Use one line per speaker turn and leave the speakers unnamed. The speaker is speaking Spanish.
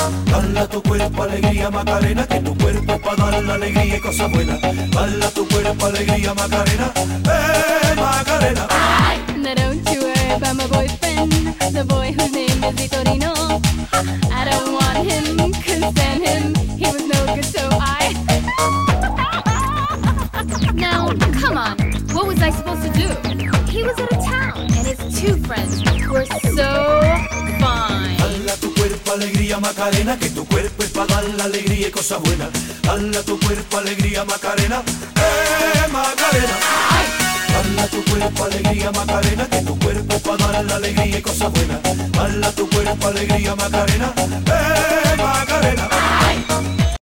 Dale a tu cuerpo alegría Macarena, que tu cuerpo es para dar la alegría y cosas buenas. Dale a tu cuerpo alegría Macarena, Macarena.
Now don't you worry about my boyfriend, the boy whose name is Vitorino. I don't want him, couldn't stand him, he was no good, so I... Now, come on, what was I supposed to do? He was out of town, and his two friends were so fine.
Dale a tu cuerpo alegría Macarena, que tu cuerpo es para dar la alegría y cosas buenas. Dale a tu cuerpo alegría Macarena, Macarena. Dale a tu cuerpo alegría Macarena, que tu cuerpo es para dar la alegría y cosas buenas. Dale a tu cuerpo alegría Macarena, Macarena.